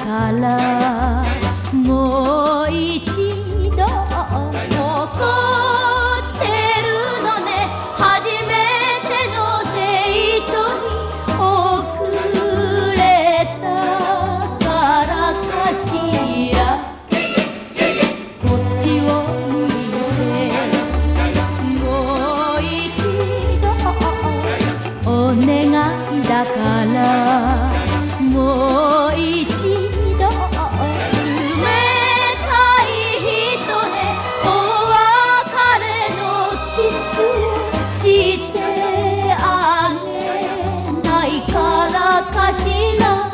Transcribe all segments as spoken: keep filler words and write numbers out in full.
からもう一度怒ってるのね。初めてのデートに遅れたからかしら。こっちを向いてもう一度お願いだから、もう一度冷たい人ね。お別れのキスをしてあげないからかしら。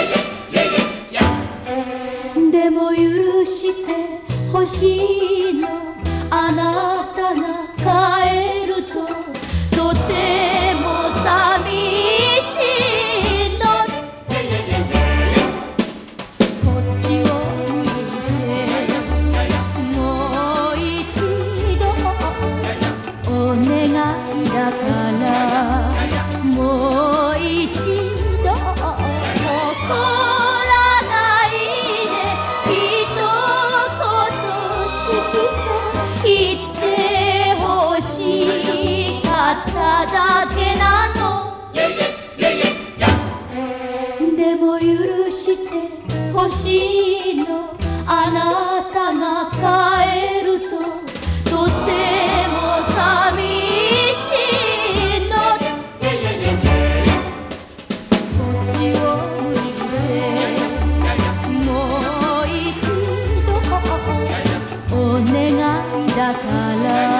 でも許してほしいの、あなたが帰るととても寂しいの。こっちを向いてもう一度お願いだから、もう一度怒らないで。一言好きと言ってほしかっただけなの。でも許してほしいの、あなたが帰るととても寂しいの。こっちを向いてもう一度お願いだから、